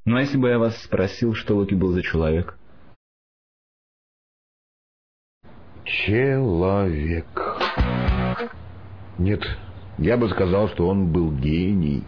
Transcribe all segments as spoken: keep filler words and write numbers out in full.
Ну а если бы я вас спросил, что Локи был за человек? Человек. Нет, я бы сказал, что он был гений.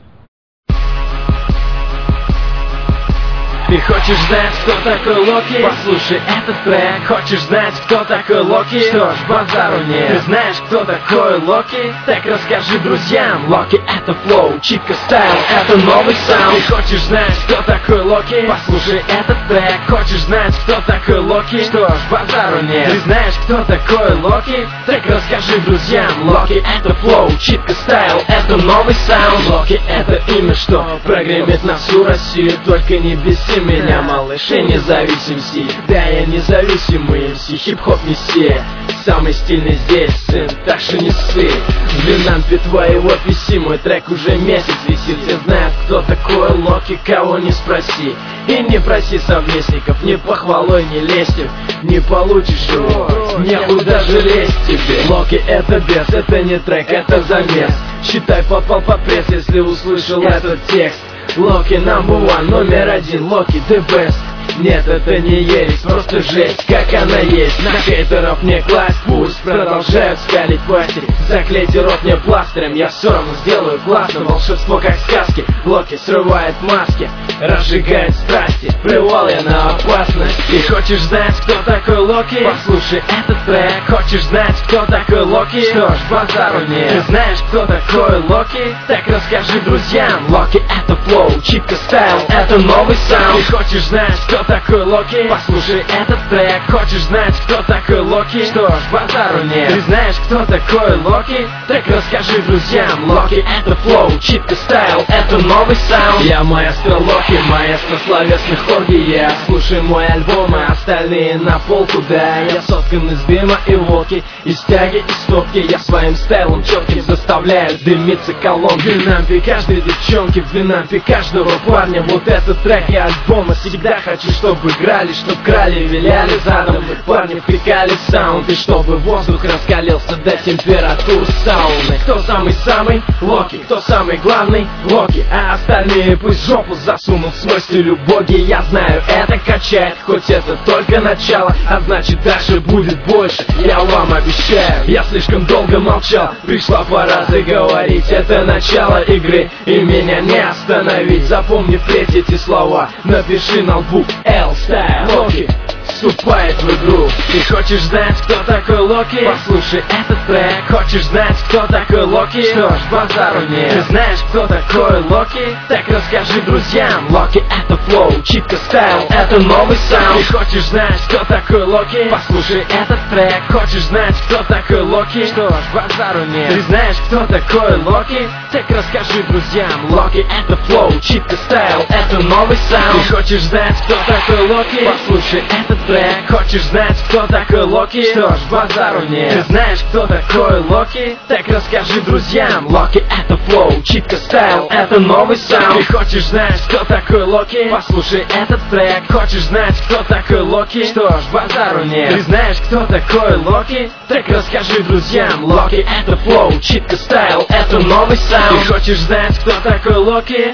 Ты хочешь знать, кто такой Локи? Послушай этот трек. Хочешь знать, кто такой Локи? Что ж, базару нет. Ты знаешь, кто такой Локи? Так расскажи друзьям. Локи — это флоу, читка стайл, это новый саунд. Ты хочешь знать, кто такой Локи? Послушай этот трек. Хочешь знать, кто такой Локи? Что ж, базару нет. Ты знаешь, кто такой Локи? Так расскажи друзьям. Локи — это флоу, читка стайл, это новый саунд. Локи — это имя, что прогремит на всю Россию. Только не беси меня, малыш, и независим си. Да, я независимый эм си, хип-хоп не все. Самый стильный здесь, сын, так что не ссы. В Винампе твоего пи си мой трек уже месяц висит. Все знают, кто такой Локи, кого не спроси. И не проси совместников, ни похвалой, ни лестью. Не получишь его, нехуй даже лезть тебе. Локи — это бес, это не трек, это замес. Считай, попал под пресс, если услышал этот текст. Локи number one, номер один, Локи the best. Нет, это не ересь, просто жесть, как она есть. На хейтеров не класть, пусть продолжают скалить пасти. Заклейте рот мне пластырем, я все равно сделаю классно. Волшебство как сказки, Локи срывает маски, разжигает страсти, плевал я на опасность. Ты хочешь знать, кто такой Локи? Послушай этот трек. Хочешь знать, кто такой Локи? Что ж, базару нет. Ты знаешь, кто такой Локи? Так расскажи друзьям. Локи — это флоу, читка стайл, это новый саунд. Ты хочешь знать, кто такой Локи? Послушай этот трек. Хочешь знать, кто такой Локи? Что ж, базару нет. Ты знаешь, кто такой Локи? Так расскажи друзьям. Локи — это флоу, читка стайл, это новый саунд. Я маэстро Локи, маэстро словесных оргий. Я слушай мой альбом, а остальные на полку, да. Я соткан из дыма и водки, из тяги и стопки. Я своим стайлом четким заставляю дымиться колонки. В Винампе каждой девчонки, в Винампе каждого парня. Вот этот трек и альбома всегда хочу, чтобы играли, чтоб крали, виляли задом. Парни втыкали в саунд, и чтобы воздух раскалился до температур сауны. Кто самый-самый? Локи. Кто самый главный? Локи. А остальные пусть жопу засунут в свой стиль убогий. Я знаю, это качает, хоть это только начало, а значит дальше будет больше, я вам обещаю. Я слишком долго молчал, пришла пора заговорить. Это начало игры, и меня не остановить. Запомни впредь эти слова, напиши на лбу: L-Style. Локи вступает в игру. Ты хочешь знать, кто такой Локи? Послушай этот трек. Хочешь знать, кто такой Локи? Что ж, базару нет. Ты знаешь, кто такой Локи? Так расскажи друзьям. Локи — это флоу, читка стайл, это новый саунд. Ты хочешь знать, кто такой Локи? Послушай этот трек. Хочешь знать, кто такой Локи? Что ж, базару нет. Ты знаешь, кто такой Локи? Так расскажи друзьям. Локи — это флоу, читка стайл, это новый саунд. Ты хочешь знать, кто такой Локи? Послушай этот трек. Хочешь знать, кто такой Локи? Что ж, базару нет. Ты знаешь, кто такой Локи? Так расскажи друзьям. Локи — это флоу, читка стайл, это новый саунд. Ты хочешь знать, кто такой Локи? Послушай этот трек. Хочешь знать, кто такой Локи? Что ж, базару нет. Ты знаешь, кто такой Локи? Так расскажи друзьям. Локи — это флоу, читка стайл, это новый саунд. Ты хочешь знать, кто такой Локи?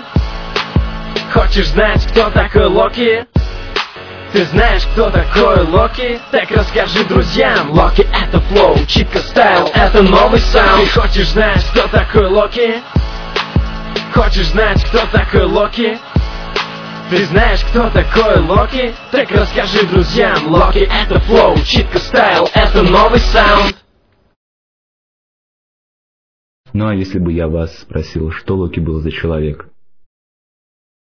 Хочешь знать, кто такой Локи? Ты знаешь, кто такой Локи? Так расскажи друзьям. Локи — это флоу, читка стайл, это новый саунд. Ты хочешь знать, кто такой Локи? Хочешь знать, кто такой Локи? Ты знаешь, кто такой Локи? Так расскажи друзьям. Локи — это флоу, читка стайл, это новый саунд. Ну а если бы я вас спросил, что Локи был за человек?